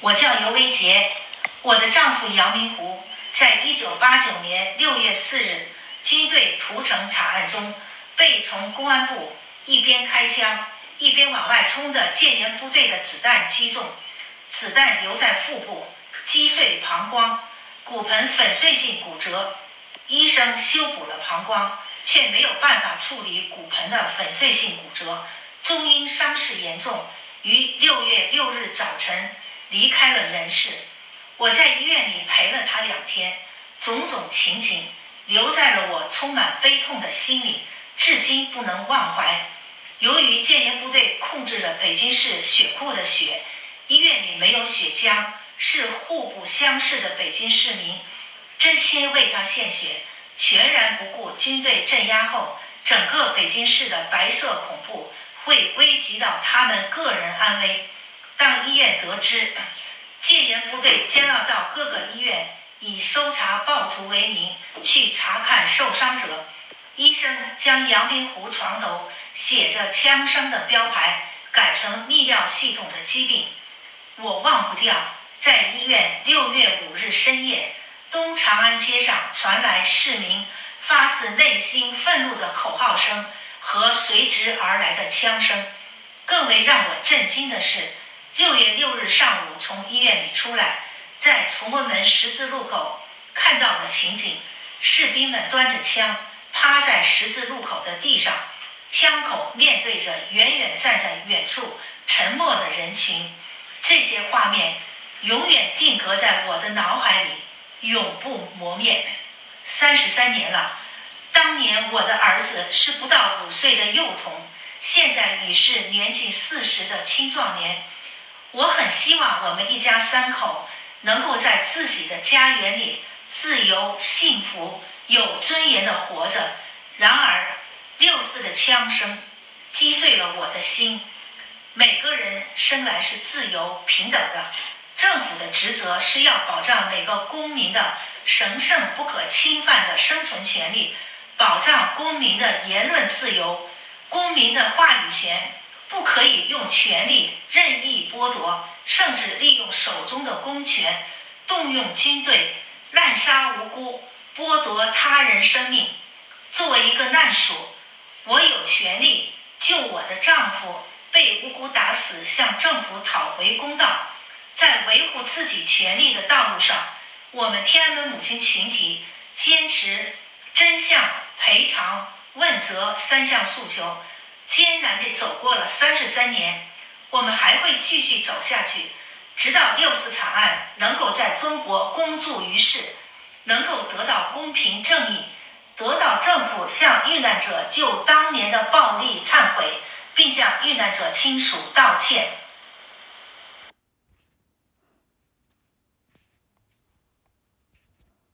我叫尤维杰，我的丈夫杨明湖在1989年6月4日军队屠城惨案中，被从公安部一边开枪一边往外冲的戒严部队的子弹击中，子弹留在腹部，击碎膀胱，骨盆粉碎性骨折。医生修补了膀胱，却没有办法处理骨盆的粉碎性骨折，终因伤势严重，于6月6日早晨离开了人世。我在医院里陪了他2天，种种情景留在了我充满悲痛的心里，至今不能忘怀。由于戒严部队控制着北京市血库的血，医院里没有血浆，是互不相识的北京市民真心为他献血，全然不顾军队镇压后整个北京市的白色恐怖会危及到他们个人安危。当医院得知戒严部队将要到各个医院以搜查暴徒为名去查看受伤者，医生将杨明湖床头写着枪声的标牌改成泌尿系统的疾病。我忘不掉在医院6月5日深夜，东长安街上传来市民发自内心愤怒的口号声和随之而来的枪声。更为让我震惊的是，6月6日上午从医院里出来，在崇文门十字路口看到的情景，士兵们端着枪趴在十字路口的地上，枪口面对着远远站在远处沉默的人群。这些画面永远定格在我的脑海里，永不磨灭。33年了，当年我的儿子是不到5岁的幼童，现在已是年近40的青壮年。我很希望我们一家3口能够在自己的家园里自由、幸福、有尊严地活着。然而6·4的枪声击碎了我的心。每个人生来是自由平等的，政府的职责是要保障每个公民的神圣不可侵犯的生存权利，保障公民的言论自由，公民的话语权不可以用权力任意剥夺，甚至利用手中的公权动用军队滥杀无辜，剥夺他人生命。作为一个难属，我有权利就我的丈夫被无辜打死向政府讨回公道。在维护自己权利的道路上，我们天安门母亲群体坚持真相、赔偿、问责3项诉求，艰难地走过了33年。我们还会继续走下去，直到6·4惨案能够在中国公诸于世，能够得到公平正义，得到政府向遇难者就当年的暴力忏悔，并向遇难者亲属道歉。